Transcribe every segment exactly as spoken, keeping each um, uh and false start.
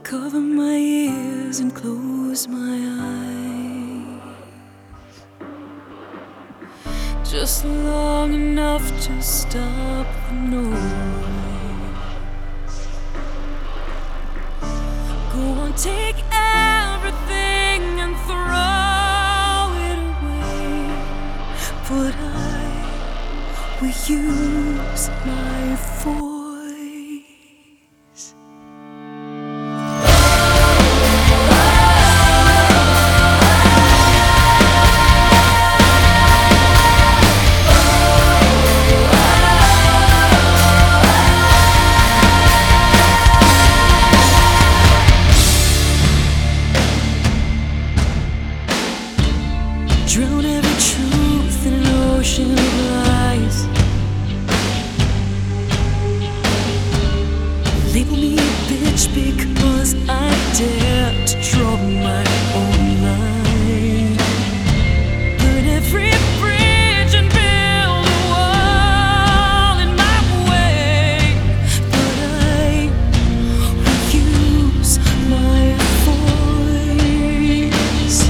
cover my ears and close my eyes, just long enough to stop the noise. Go on, take everything and throw it away, but I will use my voice. Drown every truth in an ocean of lies. Label me a bitch because I dare to draw my own line. Burn every bridge and build a wall in my way, but I will use my voice.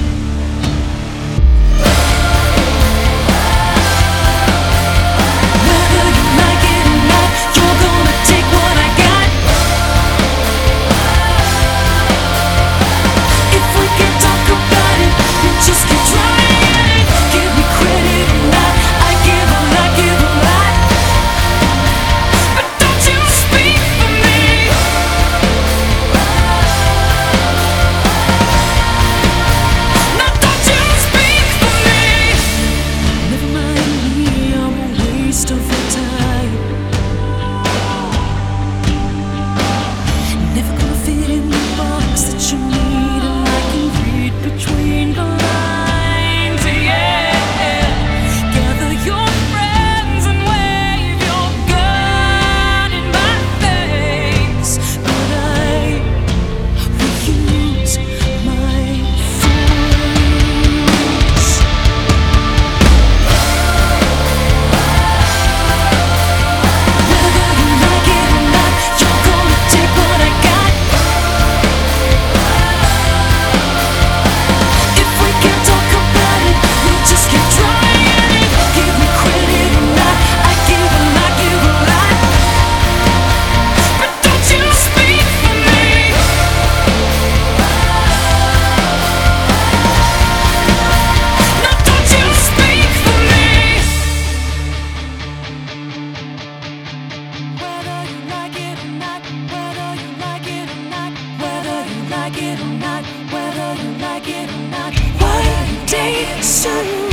Like it or not, whether you like it or not, one day soon.